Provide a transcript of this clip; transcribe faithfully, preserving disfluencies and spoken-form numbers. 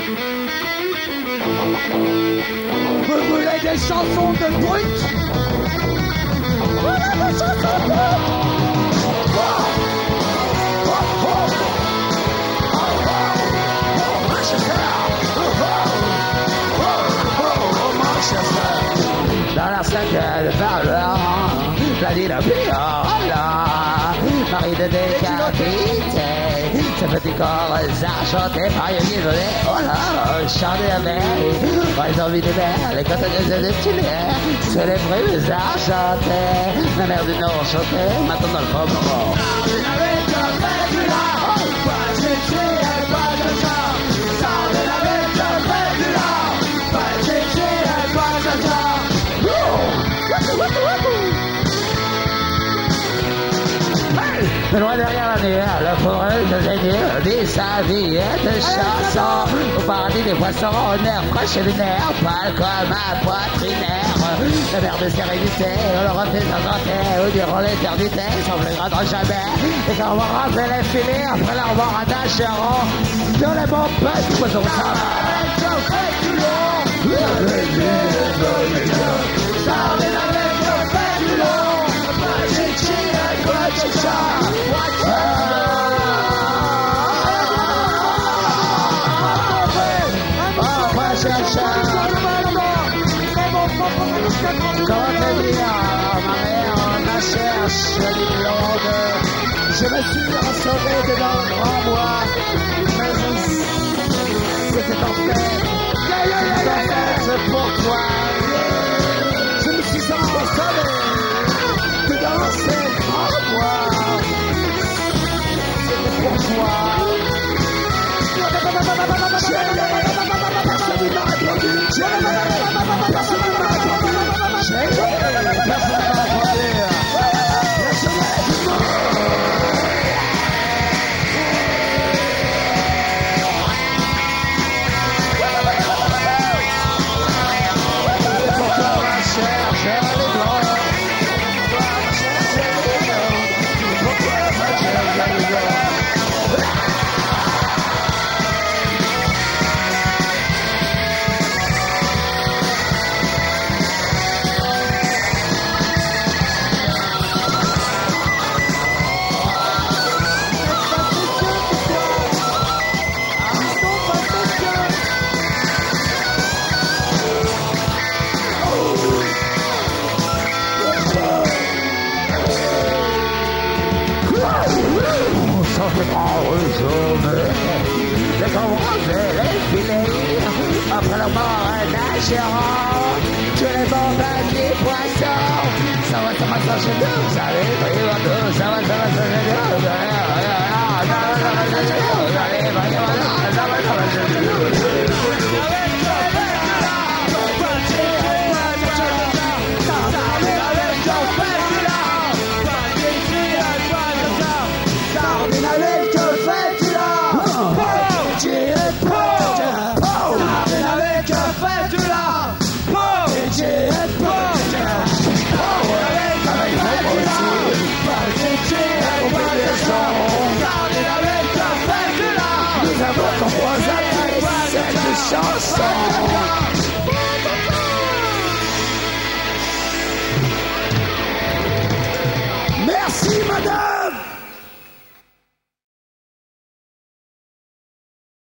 Vous voulez des chansons de brut? Voilà des chansons de brut! Dans la cinquième valeur, la vie la viola, Marie de décapité, ce petit corps enchanté par une isolée, oh là, chanter la mer, les envies des mers, les cotoneuses de tunnels, sur les bruits enchantés, la mer du Nord chantée, maintenant dans le fond, loin derrière la mer, la forêt de Zénir dit sa vie est de chanson. Au paradis des poissons, au nerf proche et lunaire, pâle comme un poitrinaire. La mer de sérénité, on le refait sans santé, où durant l'éternité, sans plus grand jamais. Et quand on va rentrer les filets, après l'avoir un nageron, dans les bons petits poissons ça. Comment te dire, ma mère, ma cherche une longue. Je me suis rassemblé dans le grand bois, mais c'était en fait, c'est pour toi. Je me suis rassemblé dans ce grand bois, c'était pour toi. Personne ne m'a répondu, personne ne m'a répondu, personne ne m'a répondu. Les combrasser, les filets, après la mort, un nageron, tous les bons petits poissons. Ça va, ça va, ça va, chez nous, ça va, ça va, ça va, ça va, chez nous, ça va, ça va, ça va, chez nous, ça va, ça va, ça va, chez nous. Chanson.